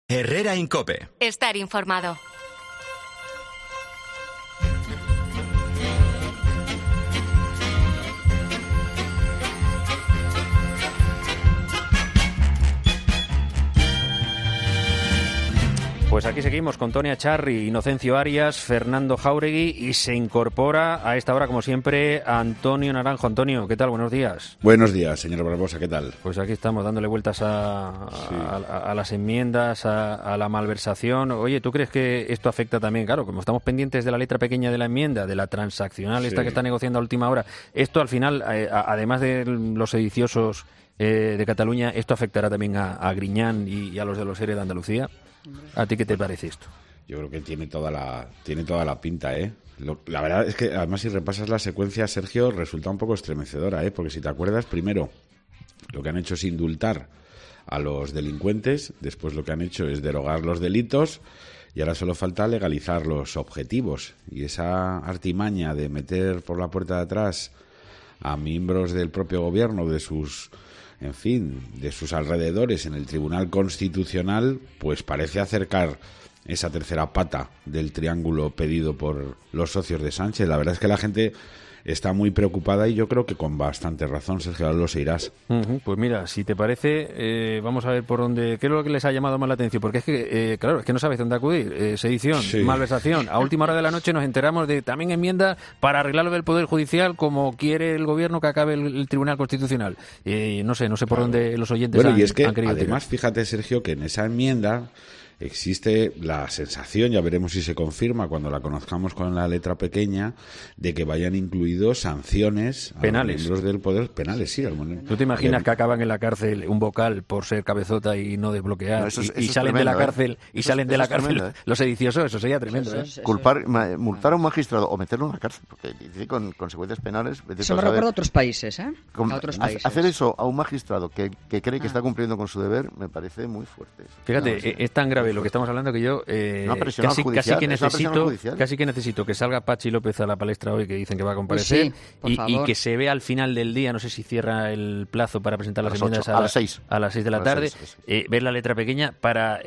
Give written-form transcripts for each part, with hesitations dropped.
Herrera Incope. Estar informado. Pues aquí seguimos con Tonia Charri, Inocencio Arias, Fernando Jáuregui y se incorpora a esta hora, como siempre, Antonio Naranjo. Antonio, ¿qué tal? Buenos días. Buenos días, señor Barbosa, ¿qué tal? Pues aquí estamos dándole vueltas a las enmiendas, a la malversación. Oye, ¿tú crees que esto afecta también? Claro, como estamos pendientes de la letra pequeña de la enmienda, de la transaccional esta que está negociando a última hora, esto al final, además de los sediciosos de Cataluña, ¿esto afectará también a Griñán y a los de los ERE de Andalucía? ¿A ti qué te parece esto? Yo creo que tiene toda la pinta, ¿eh? La verdad es que, además, si repasas la secuencia, Sergio, resulta un poco estremecedora, ¿eh? Porque si te acuerdas, primero, lo que han hecho es indultar a los delincuentes, después lo que han hecho es derogar los delitos y ahora solo falta legalizar los objetivos. Y esa artimaña de meter por la puerta de atrás a miembros del propio gobierno, de sus alrededores en el Tribunal Constitucional, pues parece acercar esa tercera pata del triángulo pedido por los socios de Sánchez. La verdad es que la gente está muy preocupada y yo creo que con bastante razón, Sergio, ahora lo se irás. Pues mira, si te parece, vamos a ver por dónde, qué es lo que les ha llamado más la atención, porque es que, claro, es que no sabes dónde acudir. Sedición, malversación. A última hora de la noche nos enteramos de también enmienda para arreglar lo del Poder Judicial, como quiere el gobierno que acabe el Tribunal Constitucional. No sé por dónde los oyentes y es que, han querido además, tirar. Fíjate, Sergio, que en esa enmienda existe la sensación, ya veremos si se confirma cuando la conozcamos con la letra pequeña, de que vayan incluidos sanciones penales. A los miembros del poder penales, sí. ¿Tú te imaginas que acaban en la cárcel un vocal por ser cabezota y no desbloquear? Y salen de la cárcel los sediciosos, eso sería tremendo. Multar a un magistrado o meterlo en la cárcel, porque dice con consecuencias penales. Eso me recuerda a otros países, ¿eh? A otros países. Hacer eso a un magistrado que cree que está cumpliendo con su deber me parece muy fuerte. Fíjate, es tan grave lo que estamos hablando que yo casi que necesito que salga Pachi López a la palestra hoy, que dicen que va a comparecer, y que se vea al final del día, no sé si cierra el plazo para presentar las enmiendas a las 6 de la tarde, ver la letra pequeña para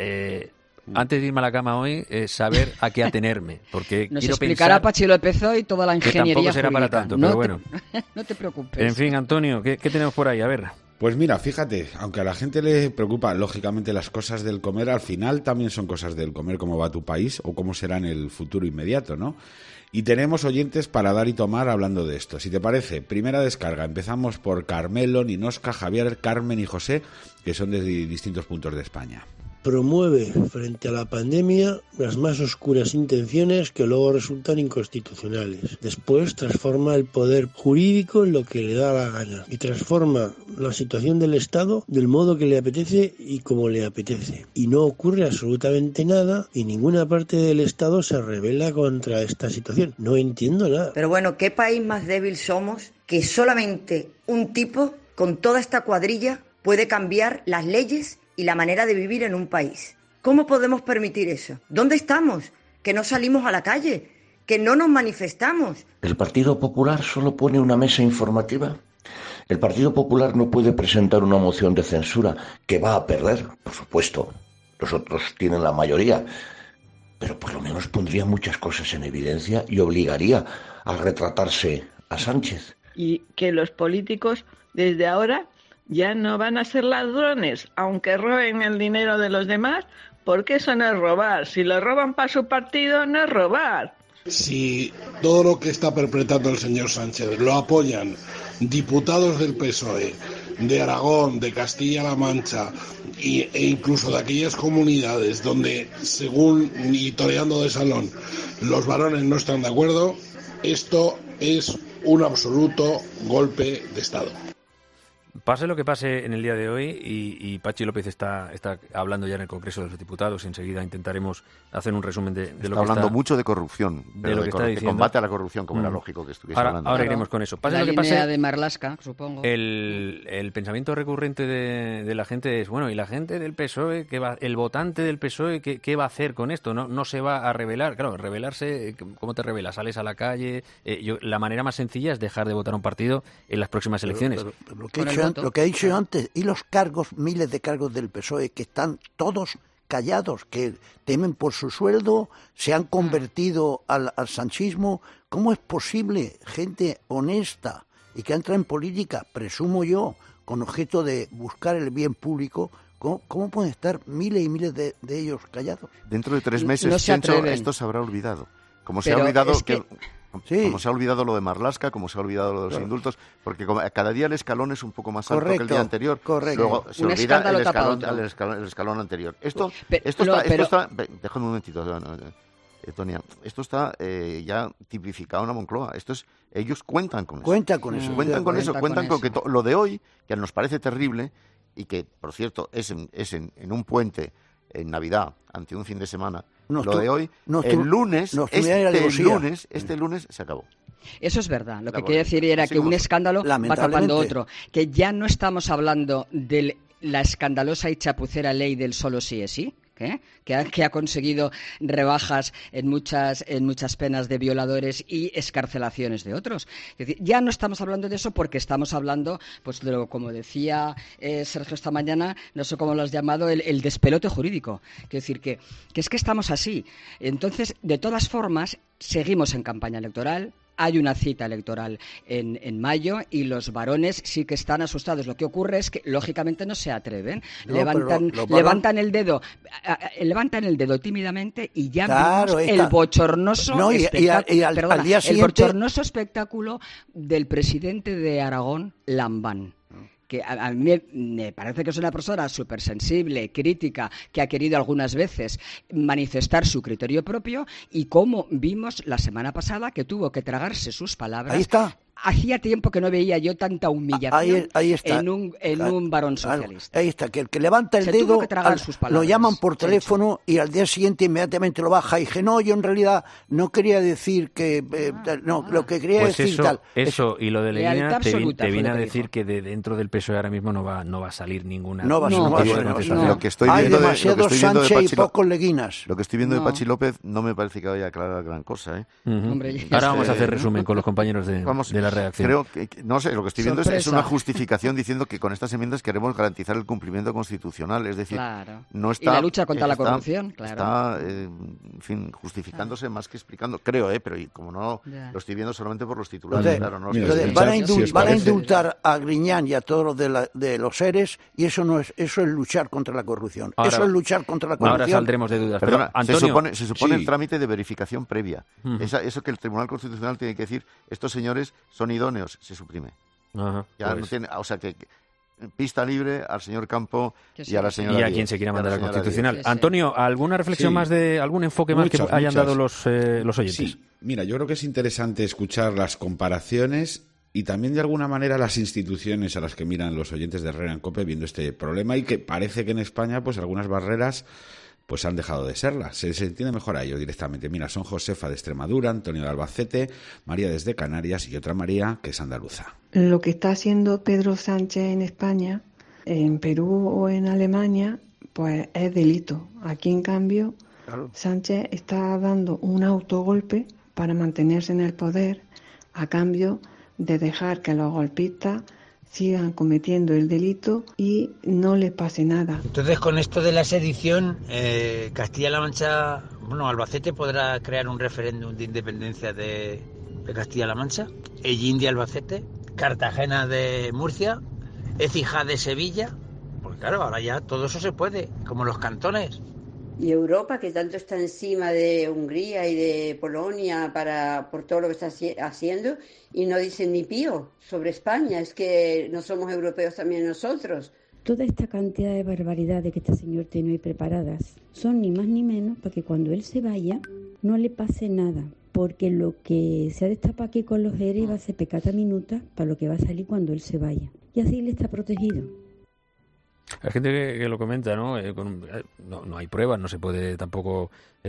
antes de irme a la cama hoy, saber a qué atenerme, porque nos quiero explicará pensar Pachi López hoy toda la ingeniería que tampoco será jurídica. para tanto, pero bueno. No te preocupes. En fin, Antonio, ¿qué tenemos por ahí? A ver. Pues mira, fíjate, aunque a la gente le preocupa, lógicamente, las cosas del comer, al final también son cosas del comer, cómo va tu país o cómo será en el futuro inmediato, ¿no? Y tenemos oyentes para dar y tomar hablando de esto. Si te parece, primera descarga. Empezamos por Carmelo, Ninosca, Javier, Carmen y José, que son de distintos puntos de España. Promueve frente a la pandemia las más oscuras intenciones que luego resultan inconstitucionales. Después transforma el poder jurídico en lo que le da la gana y transforma la situación del Estado del modo que le apetece y como le apetece. Y no ocurre absolutamente nada y ninguna parte del Estado se rebela contra esta situación. No entiendo nada. Pero bueno, ¿qué país más débil somos que solamente un tipo con toda esta cuadrilla puede cambiar las leyes y la manera de vivir en un país? ¿Cómo podemos permitir eso? ¿Dónde estamos? Que no salimos a la calle, que no nos manifestamos. ¿El Partido Popular solo pone una mesa informativa? El Partido Popular no puede presentar una moción de censura que va a perder, por supuesto. Los otros tienen la mayoría, pero por lo menos pondría muchas cosas en evidencia y obligaría a retratarse a Sánchez. Y que los políticos desde ahora ya no van a ser ladrones, aunque roben el dinero de los demás, porque eso no es robar. Si lo roban para su partido, no es robar. Si todo lo que está perpetrando el señor Sánchez lo apoyan diputados del PSOE, de Aragón, de Castilla-La Mancha e incluso de aquellas comunidades donde, según y toreando de salón, los varones no están de acuerdo, esto es un absoluto golpe de Estado. Pase lo que pase en el día de hoy, y Pachi López está hablando ya en el Congreso de los Diputados, enseguida intentaremos hacer un resumen de lo que está hablando mucho de corrupción, de lo que está diciendo. De combate a la corrupción, como era lógico que estuviese hablando. Ahora iremos con eso. Pase la lo que línea pase, de Marlaska, supongo. El pensamiento recurrente de la gente es, bueno, ¿y la gente del PSOE, el votante del PSOE, qué va a hacer con esto? No se va a rebelar. Claro, rebelarse, ¿cómo te rebelas? ¿Sales a la calle? La manera más sencilla es dejar de votar a un partido en las próximas elecciones. Pero lo que ha dicho antes, y los cargos, miles de cargos del PSOE, que están todos callados, que temen por su sueldo, se han convertido al sanchismo. ¿Cómo es posible gente honesta y que entra en política, presumo yo, con objeto de buscar el bien público? ¿Cómo pueden estar miles y miles de ellos callados? Dentro de 3 meses, no se Chencho, esto se habrá olvidado. Como se ha olvidado como se ha olvidado lo de Marlaska, como se ha olvidado lo de los indultos, porque cada día el escalón es un poco más alto que el día anterior. Luego se olvida el escalón anterior. Esto está... Déjame un momentito, Tonia. Esto está ya tipificado en la Moncloa. Ellos cuentan con eso. Cuentan con que lo de hoy, que nos parece terrible, y que, por cierto, es en un puente, en Navidad, ante un fin de semana, lo de hoy, este lunes se acabó. Eso es verdad. Lo que quería decir era que un escándalo va tapando otro. Que ya no estamos hablando de la escandalosa y chapucera ley del solo sí es sí, que ha conseguido rebajas en muchas penas de violadores y excarcelaciones de otros. Es decir, ya no estamos hablando de eso porque estamos hablando, pues como decía Sergio esta mañana, no sé cómo lo has llamado, el despelote jurídico. Quiero decir que es que estamos así. Entonces, de todas formas, seguimos en campaña electoral. Hay una cita electoral en mayo y los varones sí que están asustados. Lo que ocurre es que, lógicamente, no se atreven. Levantan el dedo tímidamente y ya vimos el bochornoso espectáculo del presidente de Aragón, Lambán. Que a mí me parece que es una persona súper sensible, crítica, que ha querido algunas veces manifestar su criterio propio, y como vimos la semana pasada que tuvo que tragarse sus palabras. Ahí está. Hacía tiempo que no veía yo tanta humillación ahí está. en un varón socialista. Ahí está, que el que levanta el dedo lo llaman por teléfono y al día siguiente inmediatamente lo baja y dice, no, yo en realidad no quería decir que... lo que quería decir tal. Eso, y lo de Leguina te viene a decir que de dentro del PSOE ahora mismo no va a salir ninguna... No va a salir. Lo que estoy hay viendo demasiados Sánchez y pocos Leguinas. Lo que estoy viendo de Pachi López no me parece que vaya a aclarar gran cosa, ¿eh? Ahora vamos a hacer resumen con los compañeros de la redacción. Creo que, no sé, lo que estoy viendo es una justificación diciendo que con estas enmiendas queremos garantizar el cumplimiento constitucional, es decir, no está... Y la lucha contra la corrupción, Está, en fin, justificándose más que explicando, creo, pero como no lo estoy viendo solamente por los titulares, van a indultar a Griñán y a todos los de los seres, y eso es luchar contra la corrupción. Eso es luchar contra la corrupción. Ahora saldremos de dudas. Perdona, Antonio, se supone el trámite de verificación previa. Eso que el Tribunal Constitucional tiene que decir, estos señores son idóneos, se suprime. Ajá, ya no tiene, o sea que pista libre al señor Campo y a la señora y a quien se quiera mandar al Constitucional. Antonio, ¿alguna reflexión más algún enfoque más que hayan dado los oyentes? Sí, mira, yo creo que es interesante escuchar las comparaciones y también de alguna manera las instituciones a las que miran los oyentes de Herrera en COPE viendo este problema, y que parece que en España pues algunas barreras pues han dejado de serlas. Se entiende mejor a ellos directamente. Mira, son Josefa de Extremadura, Antonio de Albacete, María desde Canarias y otra María que es andaluza. Lo que está haciendo Pedro Sánchez en España, en Perú o en Alemania, pues es delito. Aquí, en cambio, Sánchez está dando un autogolpe para mantenerse en el poder a cambio de dejar que los golpistas sigan cometiendo el delito y no les pase nada. Entonces, con esto de la sedición, Castilla-La Mancha, Albacete podrá crear un referéndum de independencia de Castilla-La Mancha, Ellín de Albacete, Cartagena de Murcia, Écija de Sevilla, porque claro, ahora ya todo eso se puede, como los cantones. Y Europa, que tanto está encima de Hungría y de Polonia por todo lo que está haciendo, y no dicen ni pío sobre España, es que no somos europeos también nosotros. Toda esta cantidad de barbaridades que este señor tiene hoy preparadas son ni más ni menos para que cuando él se vaya no le pase nada, porque lo que se ha destapado aquí con los ERE va a ser pecata minuta para lo que va a salir cuando él se vaya, y así él está protegido. Hay gente que lo comenta, ¿no? No hay pruebas, no se puede tampoco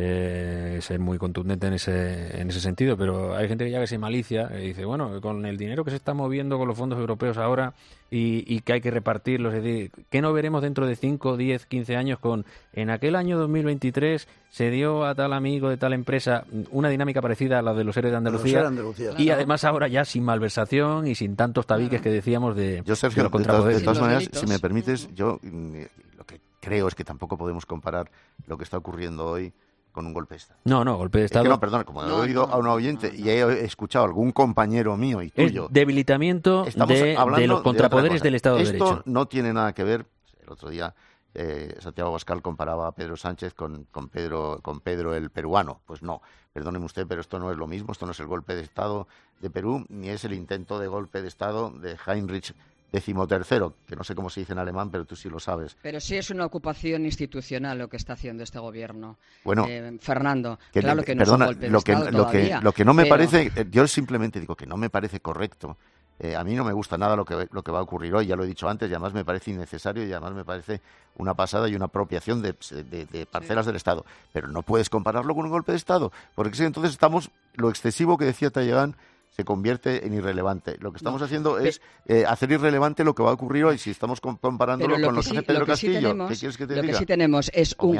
ser muy contundente en ese sentido, pero hay gente que ya que se malicia y dice, bueno, con el dinero que se está moviendo con los fondos europeos ahora y que hay que repartirlos, es decir, ¿qué no veremos dentro de 5, 10, 15 años con en aquel año 2023 se dio a tal amigo de tal empresa una dinámica parecida a la de los ERE de Andalucía, y además ahora ya sin malversación y sin tantos tabiques que decíamos de yo, Sergio, los contrapoderes? De todas maneras, si me permites, yo lo que creo es que tampoco podemos comparar lo que está ocurriendo hoy con un golpe de Estado. No, golpe de Estado. Es que no, perdón, como he oído a un oyente y he escuchado a algún compañero mío y tuyo. Es debilitamiento de los contrapoderes del Estado de Derecho. Esto no tiene nada que ver. El otro día Santiago Abascal comparaba a Pedro Sánchez con Pedro el peruano. Pues no, perdóneme usted, pero esto no es lo mismo. Esto no es el golpe de Estado de Perú, ni es el intento de golpe de Estado de Heinrich XIII, que no sé cómo se dice en alemán, pero tú sí lo sabes. Pero sí es una ocupación institucional lo que está haciendo este gobierno. Bueno, Fernando, claro que no es un golpe de Estado todavía. Lo que no me parece, yo simplemente digo que no me parece correcto. A mí no me gusta nada lo que va a ocurrir hoy, ya lo he dicho antes, y además me parece innecesario y además me parece una pasada y una apropiación de parcelas del Estado. Pero no puedes compararlo con un golpe de Estado, porque entonces lo excesivo que decía Talleyrand se convierte en irrelevante. Lo que estamos haciendo es hacer irrelevante lo que va a ocurrir hoy. Si estamos comparándolo con lo que hace Pedro Castillo, ¿qué quieres que te diga? Lo que sí tenemos es un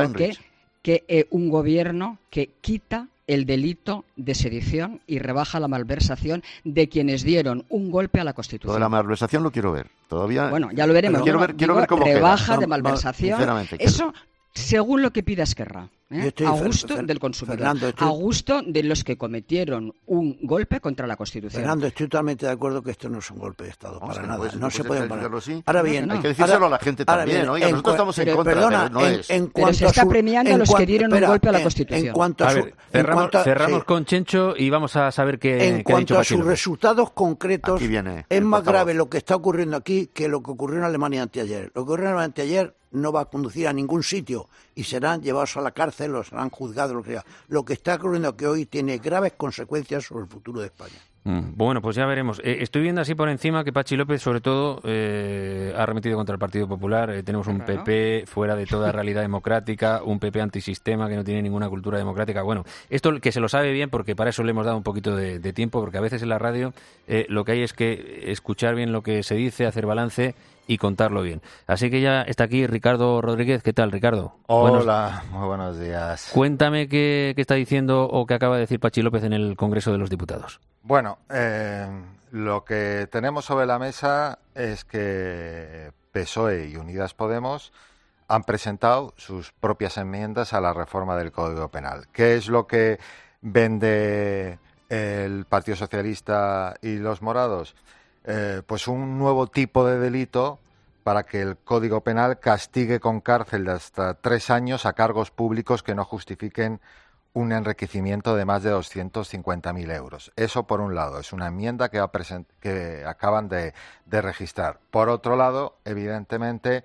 gobierno que quita el delito de sedición y rebaja la malversación de quienes dieron un golpe a la Constitución. Lo de la malversación lo quiero ver. Todavía. Bueno, ya lo veremos. Quiero ver cómo rebaja queda. De malversación. Eso, según lo que pida Esquerra. A gusto del consumidor, Fernando, a gusto de los que cometieron un golpe contra la Constitución. Fernando, estoy totalmente de acuerdo que esto no es un golpe de Estado, para nada. No se puede parar. Ahora bien, hay que decírselo a la gente también. Oiga, nosotros estamos en contra, pero no es. Pero se está premiando a los que dieron un golpe a la Constitución. Cerramos con Chencho y vamos a saber qué ha dicho. En cuanto a sus resultados concretos, es más grave lo que está ocurriendo aquí que lo que ocurrió en Alemania anteayer. Lo que ocurrió en Alemania anteayer no va a conducir a ningún sitio y serán llevados a la cárcel o serán juzgados, lo que sea. Lo que está ocurriendo que hoy tiene graves consecuencias sobre el futuro de España. Bueno, pues ya veremos. Estoy viendo así por encima que Patxi López, sobre todo, ha arremetido contra el Partido Popular. Tenemos un PP fuera de toda realidad democrática, un PP antisistema que no tiene ninguna cultura democrática. Bueno, esto que se lo sabe bien, porque para eso le hemos dado un poquito de tiempo, porque a veces en la radio lo que hay es que escuchar bien lo que se dice, hacer balance y contarlo bien. Así que ya está aquí Ricardo Rodríguez. ¿Qué tal, Ricardo? Hola, muy buenos días. Cuéntame qué está diciendo o qué acaba de decir Patxi López en el Congreso de los Diputados. Bueno, lo que tenemos sobre la mesa es que PSOE y Unidas Podemos han presentado sus propias enmiendas a la reforma del Código Penal. ¿Qué es lo que vende el Partido Socialista y los morados? Pues un nuevo tipo de delito para que el Código Penal castigue con cárcel de hasta 3 años a cargos públicos que no justifiquen un enriquecimiento de más de 250.000 euros. Eso por un lado, es una enmienda que acaban de registrar. Por otro lado, evidentemente,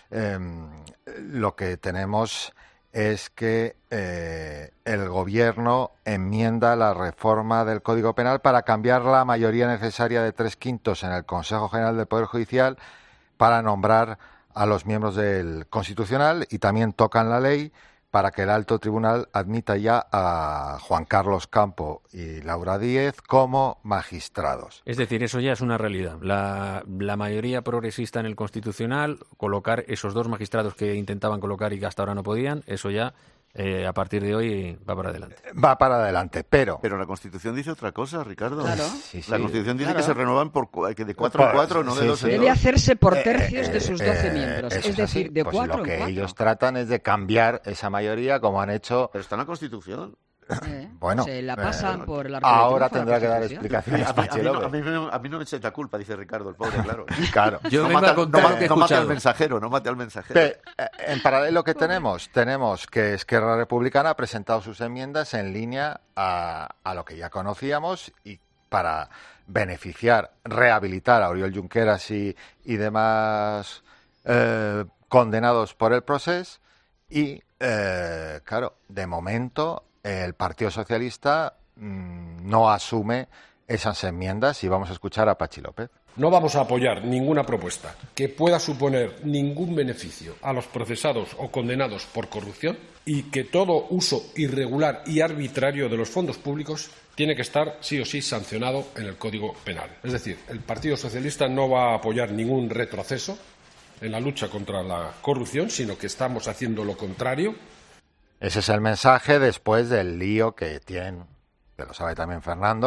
lo que tenemos es que el Gobierno enmienda la reforma del Código Penal para cambiar la mayoría necesaria de 3/5 en el Consejo General del Poder Judicial para nombrar a los miembros del Constitucional, y también tocan la ley para que el Alto Tribunal admita ya a Juan Carlos Campo y Laura Díez como magistrados. Es decir, eso ya es una realidad. La mayoría progresista en el Constitucional, colocar esos 2 magistrados que intentaban colocar y que hasta ahora no podían, eso ya a partir de hoy va para adelante. Va para adelante, pero la Constitución dice otra cosa, Ricardo. Claro. Sí, la Constitución dice que se renuevan de 4 en 4, no de 2 en 2. Debe hacerse por tercios de sus 12 miembros, es decir, de 4 en 4. Lo que ellos tratan es de cambiar esa mayoría, como han hecho. Pero está en la Constitución. Bueno, se la pasan por la ahora tendrá que dar explicaciones. A mí no me echa culpa, dice Ricardo, el pobre, claro. Yo vengo a contar lo que he escuchado. No mate al mensajero. En paralelo, ¿qué tenemos? Tenemos que Esquerra Republicana ha presentado sus enmiendas en línea a lo que ya conocíamos y para beneficiar, rehabilitar a Oriol Junqueras y demás condenados por el proceso. Y, claro, de momento el Partido Socialista no asume esas enmiendas y vamos a escuchar a Patxi López. No vamos a apoyar ninguna propuesta que pueda suponer ningún beneficio a los procesados o condenados por corrupción y que todo uso irregular y arbitrario de los fondos públicos tiene que estar sí o sí sancionado en el Código Penal. Es decir, el Partido Socialista no va a apoyar ningún retroceso en la lucha contra la corrupción, sino que estamos haciendo lo contrario. Ese es el mensaje después del lío que tienen, que lo sabe también Fernando,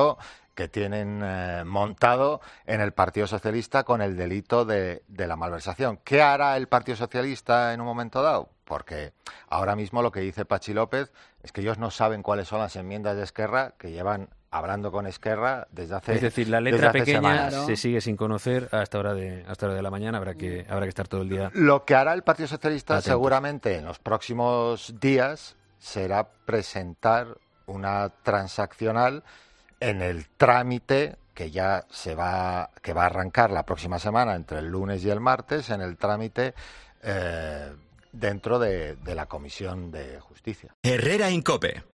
que tienen montado en el Partido Socialista con el delito de la malversación. ¿Qué hará el Partido Socialista en un momento dado? Porque ahora mismo lo que dice Patxi López es que ellos no saben cuáles son las enmiendas de Esquerra, que llevan hablando con Esquerra desde hace semanas. Es decir, la letra pequeña se sigue sin conocer hasta hora de la mañana. Habrá que estar todo el día. Lo que hará el Partido Socialista atentos. Seguramente en los próximos días será presentar una transaccional en el trámite que va a arrancar la próxima semana entre el lunes y el martes, en el trámite dentro de la Comisión de Justicia. Herrera en COPE.